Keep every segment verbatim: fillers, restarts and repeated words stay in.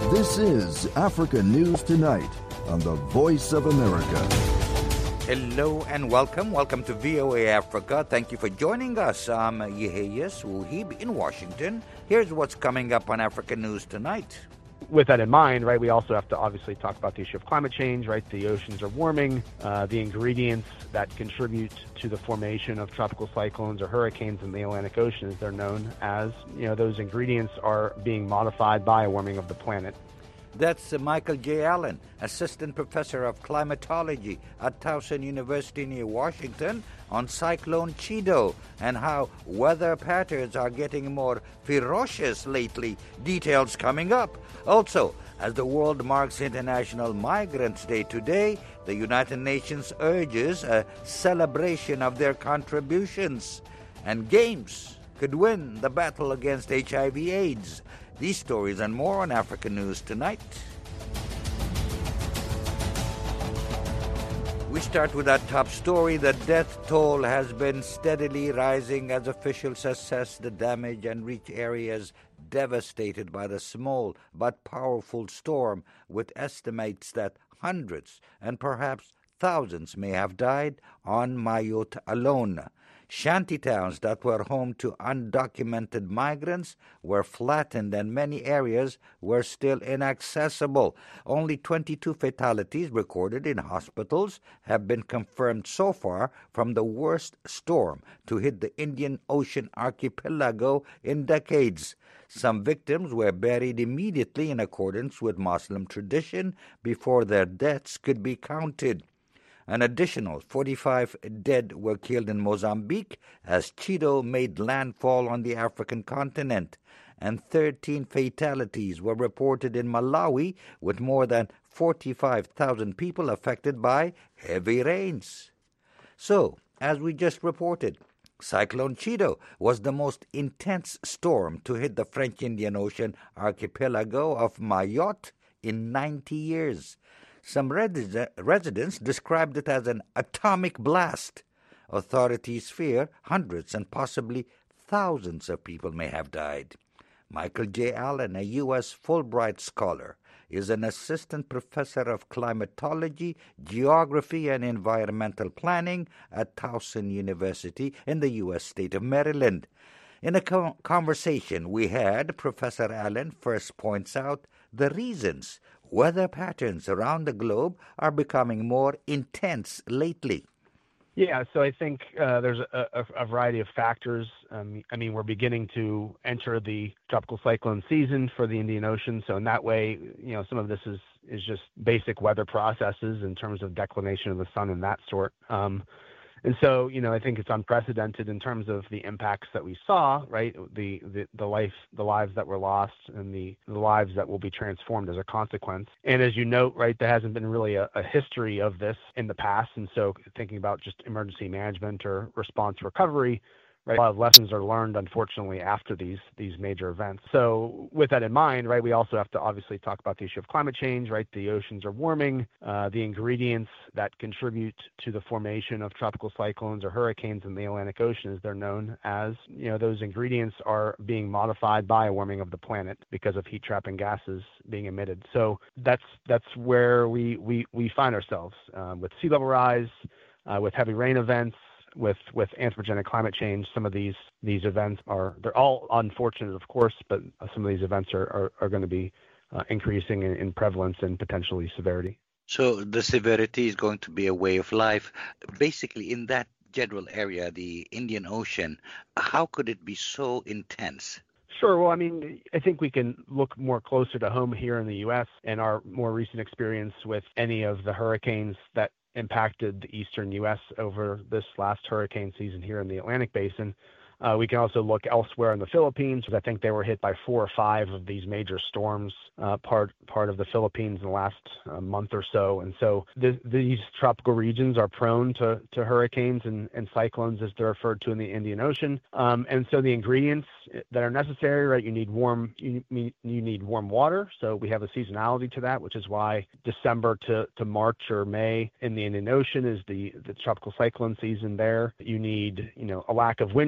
This is Africa News Tonight on the Voice of America. Hello and welcome. Welcome to V O A Africa. Thank you for joining us. I'm Yeheyes Wuhib in Washington. Here's what's coming up on Africa News Tonight. With that in mind, right, we also have to obviously talk about the issue of climate change, right? The oceans are warming. Uh, the ingredients that contribute to the formation of tropical cyclones or hurricanes in the Atlantic Ocean, as they're known as, you know, those ingredients are being modified by a warming of the planet. That's uh, Michael J. Allen, Assistant Professor of Climatology at Towson University near Washington, on Cyclone Chido and how weather patterns are getting more ferocious lately. Details coming up. Also, as the world marks International Migrants Day today, the United Nations urges a celebration of their contributions. And games could win the battle against H I V AIDS. These stories and more on Africa News Tonight. We start with our top story. The death toll has been steadily rising as officials assess the damage and reach areas devastated by the small but powerful storm, with estimates that hundreds and perhaps thousands may have died on Mayotte alone. Shantytowns that were home to undocumented migrants were flattened and many areas were still inaccessible. Only twenty-two fatalities recorded in hospitals have been confirmed so far from the worst storm to hit the Indian Ocean archipelago in decades. Some victims were buried immediately in accordance with Muslim tradition before their deaths could be counted. An additional forty-five dead were killed in Mozambique as Chido made landfall on the African continent, and thirteen fatalities were reported in Malawi, with more than forty-five thousand people affected by heavy rains. So, as we just reported, Cyclone Chido was the most intense storm to hit the French Indian Ocean archipelago of Mayotte in ninety years. Some res- residents described it as an atomic blast. Authorities fear hundreds and possibly thousands of people may have died. Michael J. Allen, a U S Fulbright scholar, is an assistant professor of climatology, geography, and environmental planning at Towson University in the U S state of Maryland. In a co- conversation we had, Professor Allen first points out the reasons weather patterns around the globe are becoming more intense lately. Yeah, so I think uh, there's a, a, a variety of factors. Um, I mean, we're beginning to enter the tropical cyclone season for the Indian Ocean. So in that way, you know, some of this is, is just basic weather processes in terms of declination of the sun and that sort. Um, And so, you know, I think it's unprecedented in terms of the impacts that we saw, right? The the, the life, the lives that were lost and the, the lives that will be transformed as a consequence. And as you note, right, there hasn't been really a, a history of this in the past. And so thinking about just emergency management or response recovery, right, a lot of lessons are learned, unfortunately, after these these major events. So with that in mind, right, we also have to obviously talk about the issue of climate change, right? The oceans are warming. Uh, the ingredients that contribute to the formation of tropical cyclones or hurricanes in the Atlantic Ocean, as they're known as, you know, those ingredients are being modified by a warming of the planet because of heat-trapping gases being emitted. So that's that's where we we, we find ourselves uh, with sea level rise, uh, with heavy rain events, with with anthropogenic climate change. Some of these these events are, they're all unfortunate, of course, but some of these events are, are, are going to be uh, increasing in, in prevalence and potentially severity. So the severity is going to be a way of life. Basically, in that general area, the Indian Ocean, how could it be so intense? Sure. Well, I mean, I think we can look more closer to home here in the U S and our more recent experience with any of the hurricanes that impacted the eastern U S over this last hurricane season here in the Atlantic Basin. Uh, we can also look elsewhere in the Philippines. I think they were hit by four or five of these major storms, uh, part part of the Philippines in the last uh, month or so. And so th- these tropical regions are prone to, to hurricanes and, and cyclones, as they're referred to in the Indian Ocean. Um, and so the ingredients that are necessary, right? You need warm you, you need warm water. So we have a seasonality to that, which is why December to, to March or May in the Indian Ocean is the, the tropical cyclone season there. You need, you know, a lack of wind shear.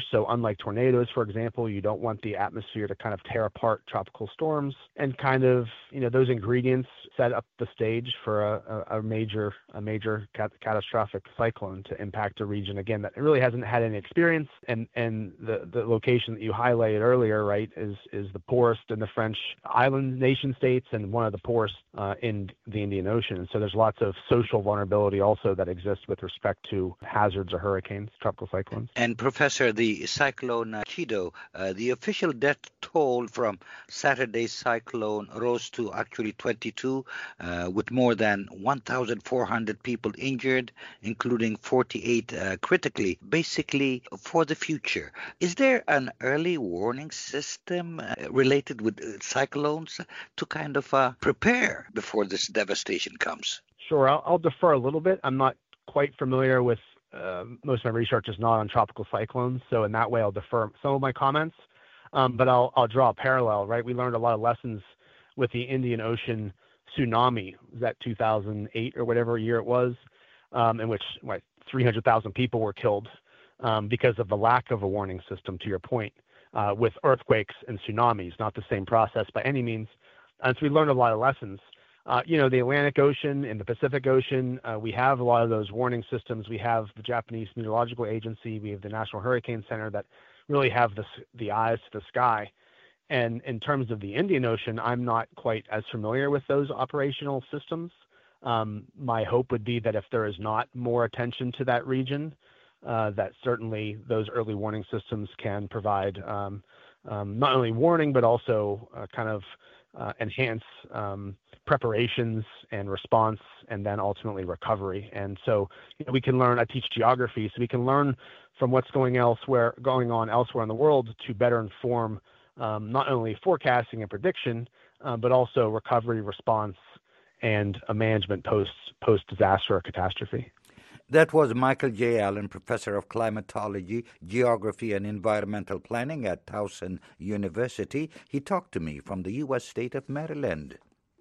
So unlike tornadoes, for example, you don't want the atmosphere to kind of tear apart tropical storms, and kind of, you know, those ingredients set up the stage for a, a, a major a major cat- catastrophic cyclone to impact a region, again, that really hasn't had any experience. And and the, the location that you highlighted earlier, right, is is the poorest in the French island nation states and one of the poorest uh, in the Indian Ocean. And so there's lots of social vulnerability also that exists with respect to hazards or hurricanes, tropical cyclones. And Professor, the cyclone uh, Chido, uh, the official death toll from Saturday's cyclone rose to actually twenty-two, uh, with more than one thousand four hundred people injured, including forty-eight uh, critically. Basically, for the future, is there an early warning system uh, related with uh, cyclones to kind of uh, prepare before this devastation comes? Sure, I'll, I'll defer a little bit. I'm not quite familiar with Uh, most of my research is not on tropical cyclones, so in that way I'll defer some of my comments, um, but I'll, I'll draw a parallel, right? We learned a lot of lessons with the Indian Ocean tsunami. Was that two thousand eight or whatever year it was, um, in which what, three hundred thousand people were killed um, because of the lack of a warning system, to your point, uh, with earthquakes and tsunamis, not the same process by any means. And so we learned a lot of lessons. Uh, you know, the Atlantic Ocean and the Pacific Ocean, uh, we have a lot of those warning systems. We have the Japanese Meteorological Agency. We have the National Hurricane Center that really have the, the eyes to the sky. And in terms of the Indian Ocean, I'm not quite as familiar with those operational systems. Um, my hope would be that if there is not more attention to that region, uh, that certainly those early warning systems can provide um, um, not only warning, but also uh, kind of uh, enhance um, preparations and response, and then ultimately recovery. And so, you know, we can learn. I teach geography, so we can learn from what's going elsewhere, going on elsewhere in the world, to better inform um, not only forecasting and prediction, uh, but also recovery, response, and a management post post disaster or catastrophe. That was Michael J. Allen, Professor of Climatology, Geography, and Environmental Planning at Towson University. He talked to me from the U S state of Maryland.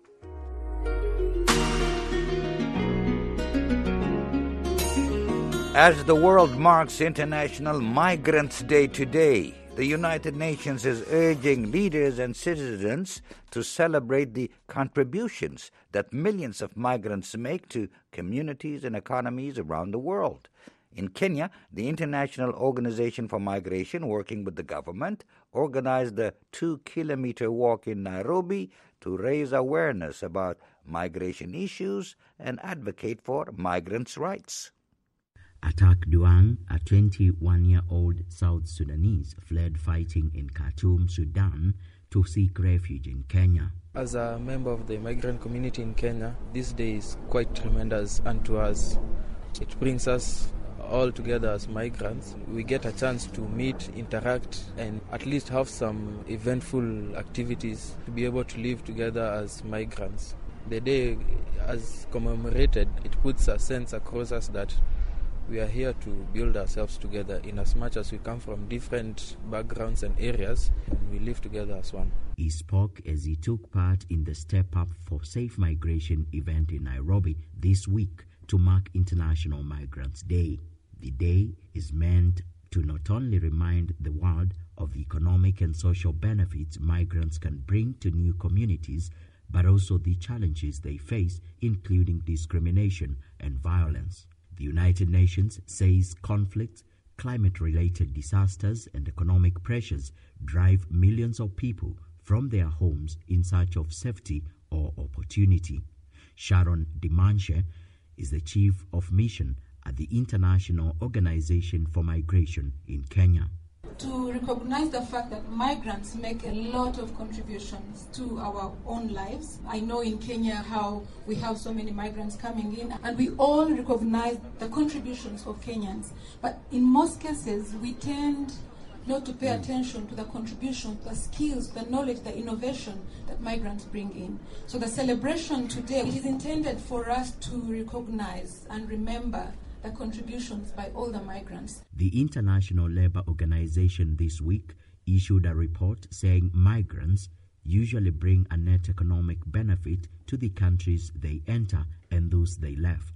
As the world marks International Migrants Day today, the United Nations is urging leaders and citizens to celebrate the contributions that millions of migrants make to communities and economies around the world. In Kenya, the International Organization for Migration, working with the government, organized the two-kilometer walk in Nairobi to raise awareness about migration issues and advocate for migrants' rights. Attack Duang, a twenty-one-year-old South Sudanese, fled fighting in Khartoum, Sudan, to seek refuge in Kenya. As a member of the migrant community in Kenya, this day is quite tremendous unto us. It brings us all together as migrants. We get a chance to meet, interact, and at least have some eventful activities to be able to live together as migrants. The day, as commemorated, it puts a sense across us that we are here to build ourselves together, in as much as we come from different backgrounds and areas, and we live together as one. He spoke as he took part in the Step Up for Safe Migration event in Nairobi this week to mark International Migrants Day. The day is meant to not only remind the world of the economic and social benefits migrants can bring to new communities, but also the challenges they face, including discrimination and violence. The United Nations says conflicts, climate-related disasters, and economic pressures drive millions of people from their homes in search of safety or opportunity. Sharon Dimanche is the Chief of Mission at the International Organization for Migration in Kenya. To recognize the fact that migrants make a lot of contributions to our own lives. I know in Kenya how we have so many migrants coming in, and we all recognize the contributions of Kenyans. But in most cases, we tend not to pay attention to the contribution, the skills, the knowledge, the innovation that migrants bring in. So the celebration today is intended for us to recognize and remember the contributions by all the migrants. The International Labour Organization this week issued a report saying migrants usually bring a net economic benefit to the countries they enter and those they left.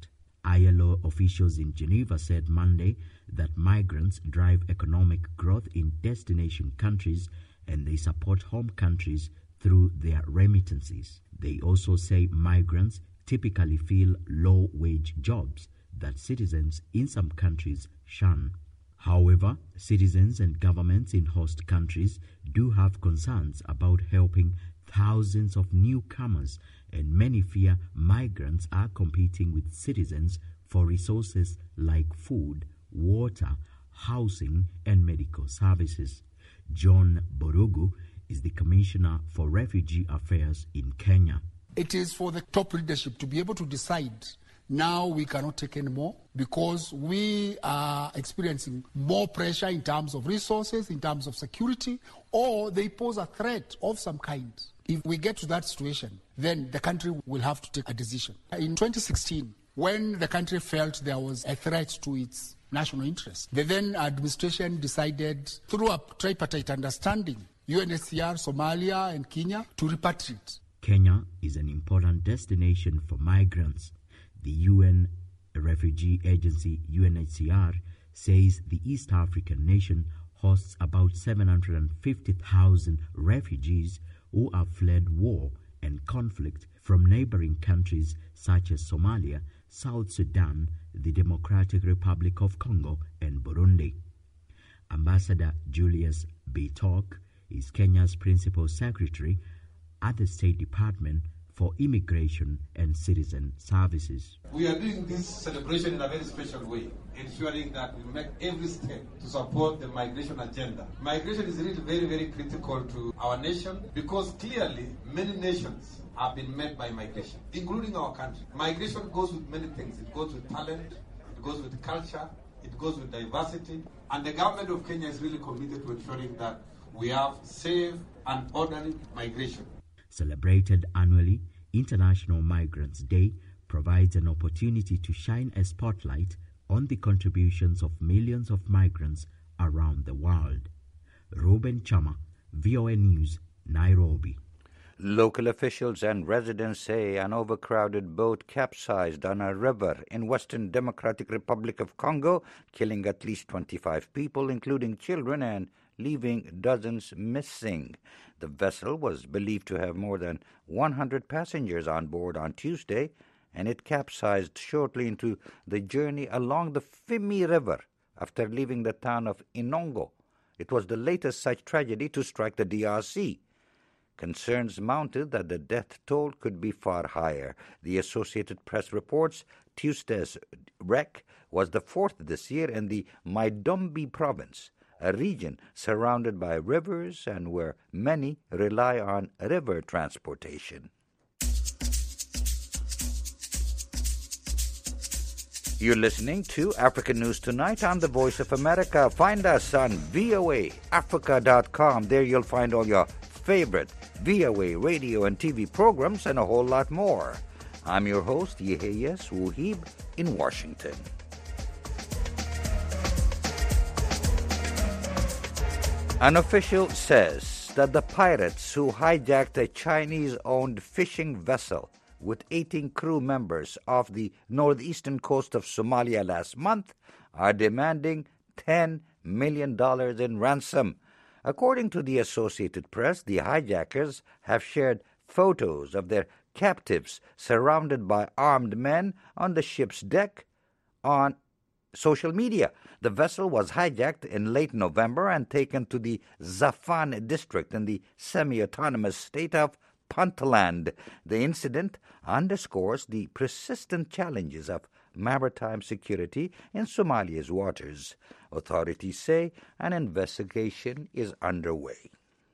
I L O officials in Geneva said Monday that migrants drive economic growth in destination countries and they support home countries through their remittances. They also say migrants typically fill low-wage jobs that citizens in some countries shun. However, citizens and governments in host countries do have concerns about helping thousands of newcomers, and many fear migrants are competing with citizens for resources like food, water, housing, and medical services. John Borogu is the Commissioner for Refugee Affairs in Kenya. It is for the top leadership to be able to decide now we cannot take any more because we are experiencing more pressure in terms of resources, in terms of security, or they pose a threat of some kind. If we get to that situation, then the country will have to take a decision. In twenty sixteen, when the country felt there was a threat to its national interest, the then administration decided through a tripartite understanding, U N H C R, Somalia and Kenya, to repatriate. Kenya is an important destination for migrants. The U N Refugee Agency, U N H C R, says the East African nation hosts about seven hundred fifty thousand refugees who have fled war and conflict from neighboring countries such as Somalia, South Sudan, the Democratic Republic of Congo, and Burundi. Ambassador Julius Bitok is Kenya's principal secretary at the State Department for Immigration and Citizen Services. We are doing this celebration in a very special way, ensuring that we make every step to support the migration agenda. Migration is really very, very critical to our nation because clearly many nations have been made by migration, including our country. Migration goes with many things. It goes with talent, it goes with culture, it goes with diversity, and the government of Kenya is really committed to ensuring that we have safe and orderly migration. Celebrated annually, International Migrants Day provides an opportunity to shine a spotlight on the contributions of millions of migrants around the world. Ruben Chama, V O A News, Nairobi. Local officials and residents say an overcrowded boat capsized on a river in Western Democratic Republic of Congo, killing at least twenty-five people, including children, and leaving dozens missing. The vessel was believed to have more than one hundred passengers on board on Tuesday, and it capsized shortly into the journey along the Fimi River after leaving the town of Inongo. It was the latest such tragedy to strike the D R C. Concerns mounted that the death toll could be far higher. The Associated Press reports Tuesday's wreck was the fourth this year in the Maidombi province, a region surrounded by rivers and where many rely on river transportation. You're listening to African News Tonight on the Voice of America. Find us on V O A Africa dot com. There you'll find all your favorite V O A radio and T V programs and a whole lot more. I'm your host, Yeheyes Wuhib, in Washington. An official says that the pirates who hijacked a Chinese-owned fishing vessel with eighteen crew members off the northeastern coast of Somalia last month are demanding ten million dollars in ransom. According to the Associated Press, the hijackers have shared photos of their captives surrounded by armed men on the ship's deck on social media. The vessel was hijacked in late November and taken to the Zafan district in the semi-autonomous state of Puntland. The incident underscores the persistent challenges of maritime security in Somalia's waters. Authorities say an investigation is underway.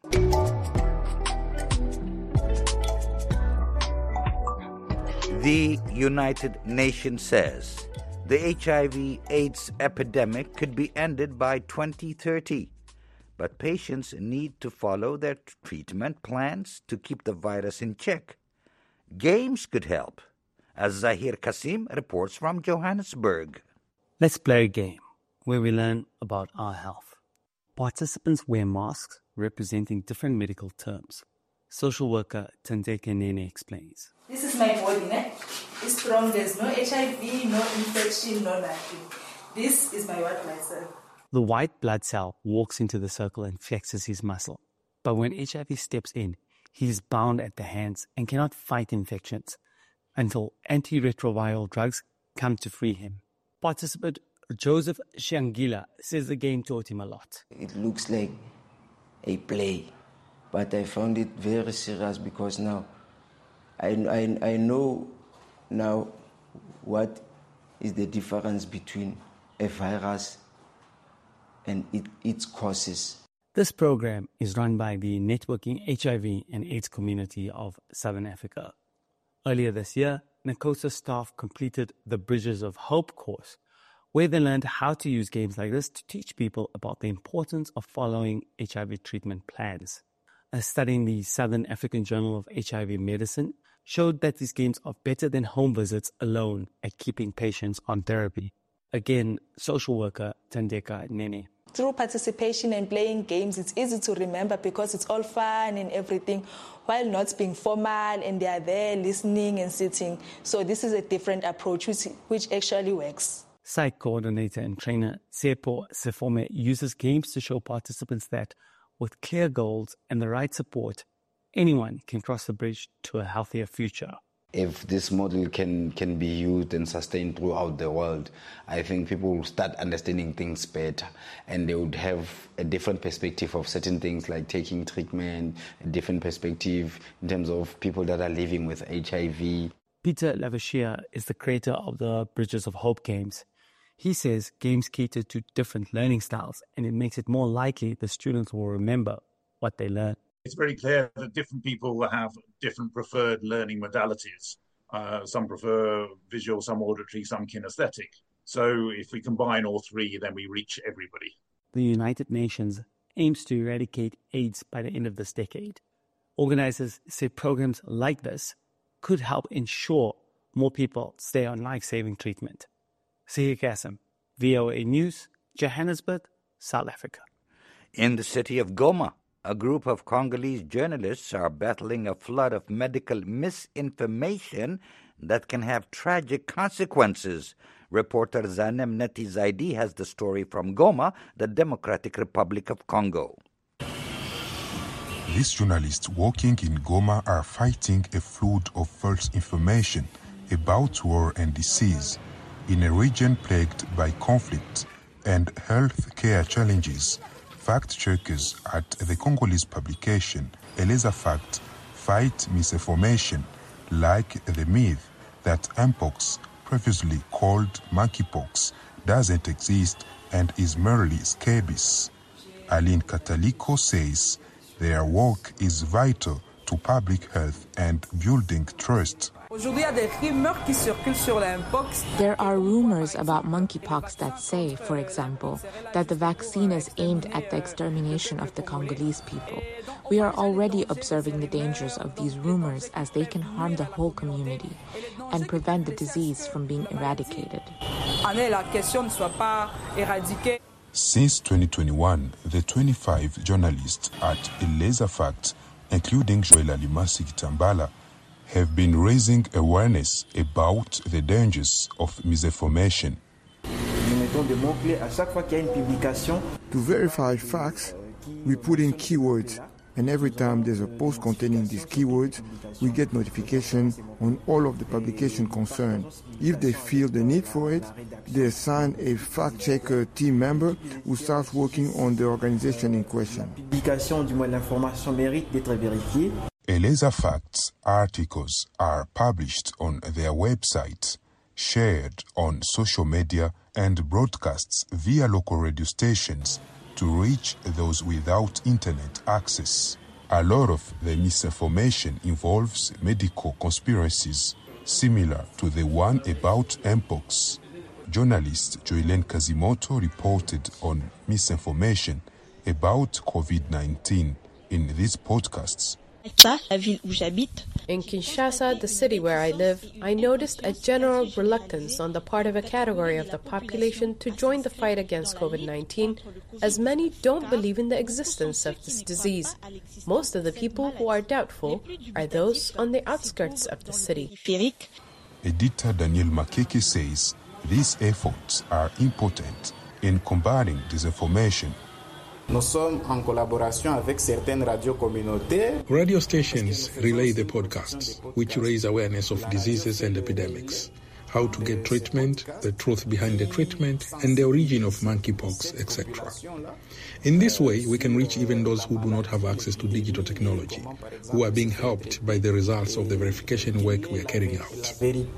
The United Nations says the H I V AIDS epidemic could be ended by twenty thirty, but patients need to follow their treatment plans to keep the virus in check. Games could help, as Zahir Kasim reports from Johannesburg. Let's play a game where we learn about our health. Participants wear masks representing different medical terms. Social worker Thandeka Nene explains. This is my body, ne? It's strong. There's no H I V, no infection, no nothing. This is my white blood cell. The white blood cell walks into the circle and flexes his muscle. But when H I V steps in, he is bound at the hands and cannot fight infections until antiretroviral drugs come to free him. Participant Joseph Shangila says the game taught him a lot. It looks like a play, but I found it very serious because now I, I, I know now what is the difference between a virus and it, its causes. This program is run by the Networking H I V and AIDS Community of Southern Africa. Earlier this year, NACOSA staff completed the Bridges of Hope course, where they learned how to use games like this to teach people about the importance of following H I V treatment plans. A study in the Southern African Journal of H I V Medicine showed that these games are better than home visits alone at keeping patients on therapy. Again, social worker Thandeka Nene. Through participation and playing games, it's easy to remember because it's all fun and everything, while not being formal, and they are there listening and sitting. So this is a different approach, which, which actually works. Site coordinator and trainer Sepo Sefome uses games to show participants that, with clear goals and the right support, anyone can cross the bridge to a healthier future. If this model can, can be used and sustained throughout the world, I think people will start understanding things better, and they would have a different perspective of certain things like taking treatment, a different perspective in terms of people that are living with H I V. Peter Lavashia is the creator of the Bridges of Hope games. He says games cater to different learning styles, and it makes it more likely the students will remember what they learn. It's very clear that different people have different preferred learning modalities. Uh, some prefer visual, some auditory, some kinesthetic. So if we combine all three, then we reach everybody. The United Nations aims to eradicate AIDS by the end of this decade. Organizers say programs like this could help ensure more people stay on life-saving treatment. Sihir Kasim, V O A News, Johannesburg, South Africa. In the city of Goma, a group of Congolese journalists are battling a flood of medical misinformation that can have tragic consequences. Reporter Zanem Neti Zaidi has the story from Goma, the Democratic Republic of Congo. These journalists working in Goma are fighting a flood of false information about war and disease in a region plagued by conflict and health care challenges. Fact-checkers at the Congolese publication Eleza Fact fight misinformation like the myth that mpox, previously called monkeypox, doesn't exist and is merely scabies. Aline Kataliko says their work is vital to public health and building trust. There are rumors about monkeypox that say, for example, that the vaccine is aimed at the extermination of the Congolese people. We are already observing the dangers of these rumors as they can harm the whole community and prevent the disease from being eradicated. Since twenty twenty-one, the twenty-five journalists at Eleza Fact, including Joël Alimasi Kitambala, have been raising awareness about the dangers of misinformation. To verify facts, we put in keywords, and every time there's a post containing these keywords, we get notification on all of the publication concerned. If they feel the need for it, they assign a fact-checker team member who starts working on the organization in question. Eleza Facts articles are published on their website, shared on social media, and broadcasts via local radio stations to reach those without internet access. A lot of the misinformation involves medical conspiracies, similar to the one about mpox. Journalist Joylen Kazimoto reported on misinformation about COVID nineteen in these podcasts In Kinshasa, the city where I live, I noticed a general reluctance on the part of a category of the population to join the fight against COVID nineteen, as many don't believe in the existence of this disease. Most of the people who are doubtful are those on the outskirts of the city. Editor Daniel Makeke says these efforts are important in combating disinformation. Radio stations relay the podcasts, which raise awareness of diseases and epidemics, how to get treatment, the truth behind the treatment, and the origin of monkeypox, et cetera. In this way, we can reach even those who do not have access to digital technology, who are being helped by the results of the verification work we are carrying out.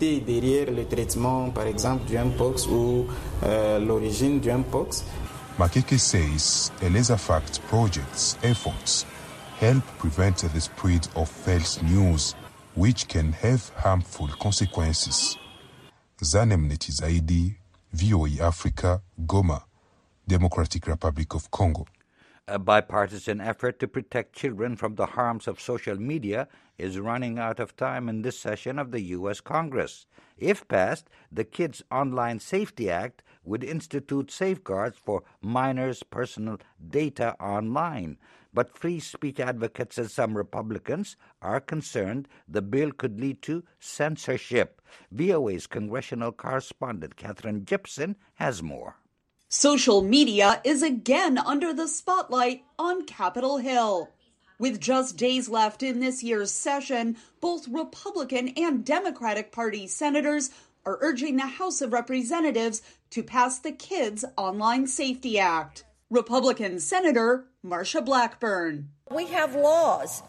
Makeke says ElezaFact project's efforts help prevent the spread of false news, which can have harmful consequences. Zanem Netizaidi, V O A Africa, Goma, Democratic Republic of Congo. A bipartisan effort to protect children from the harms of social media is running out of time in this session of the U S Congress. If passed, the Kids Online Safety Act would institute safeguards for minors' personal data online. But free speech advocates and some Republicans are concerned the bill could lead to censorship. V O A's congressional correspondent Catherine Gibson has more. Social media is again under the spotlight on Capitol Hill. With just days left in this year's session, both Republican and Democratic Party senators are urging the House of Representatives to pass the Kids Online Safety Act. Republican Senator Marsha Blackburn. We have laws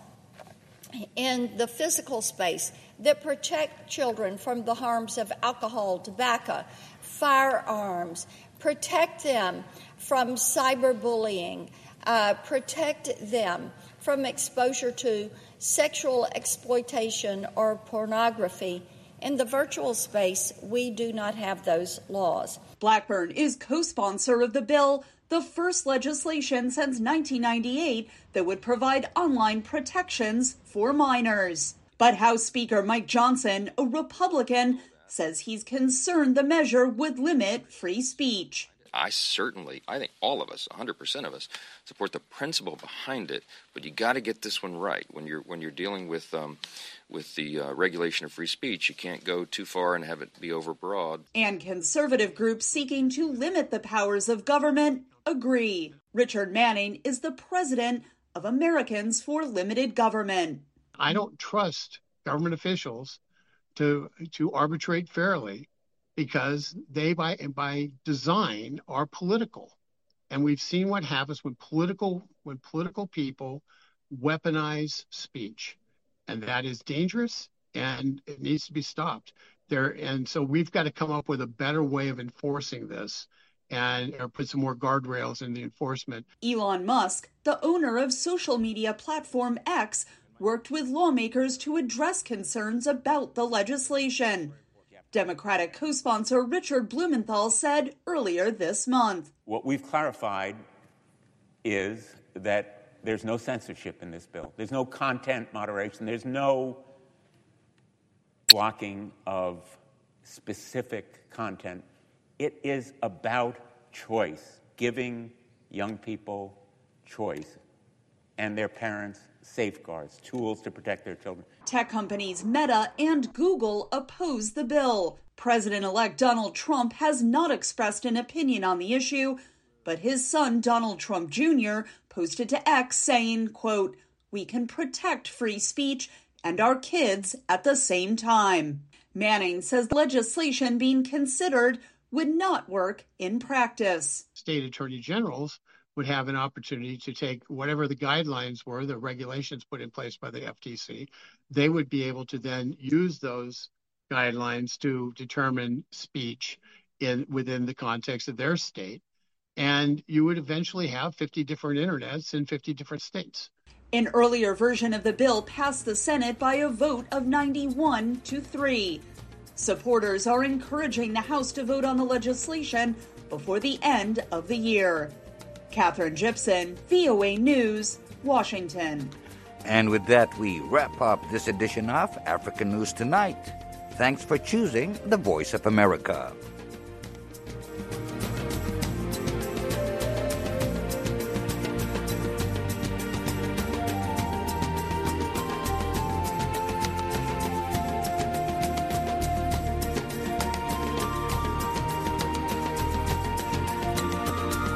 in the physical space that protect children from the harms of alcohol, tobacco, firearms, protect them from cyberbullying, uh, protect them from exposure to sexual exploitation or pornography. In the virtual space, we do not have those laws. Blackburn is co-sponsor of the bill, the first legislation since nineteen ninety-eight that would provide online protections for minors. But House Speaker Mike Johnson, a Republican, says he's concerned the measure would limit free speech. I certainly, I think all of us, one hundred percent of us, support the principle behind it, but you got to get this one right. When you're when you're dealing with um, with the uh, regulation of free speech, you can't go too far and have it be overbroad. And conservative groups seeking to limit the powers of government agree. Richard Manning is the president of Americans for Limited Government. I don't trust government officials to to arbitrate fairly, because they, by by design, are political. And we've seen what happens when political when political people weaponize speech. And that is dangerous, and it needs to be stopped. There, and so we've got to come up with a better way of enforcing this and or put some more guardrails in the enforcement. Elon Musk, the owner of social media platform X, worked with lawmakers to address concerns about the legislation. Democratic co-sponsor Richard Blumenthal said earlier this month. What we've clarified is that there's no censorship in this bill. There's no content moderation. There's no blocking of specific content. It is about choice, giving young people choice and their parents safeguards, tools to protect their children. Tech companies Meta and Google oppose the bill. President-elect Donald Trump has not expressed an opinion on the issue, but his son, Donald Trump Junior, posted to X saying, quote, "We can protect free speech and our kids at the same time." Manning says legislation being considered would not work in practice. State attorney generals would have an opportunity to take whatever the guidelines were, the regulations put in place by the F T C. They would be able to then use those guidelines to determine speech in within the context of their state. And you would eventually have fifty different internets in fifty different states. An earlier version of the bill passed the Senate by a vote of ninety-one to three. Supporters are encouraging the House to vote on the legislation before the end of the year. Catherine Gibson, V O A News, Washington. And with that, we wrap up this edition of African News Tonight. Thanks for choosing the Voice of America.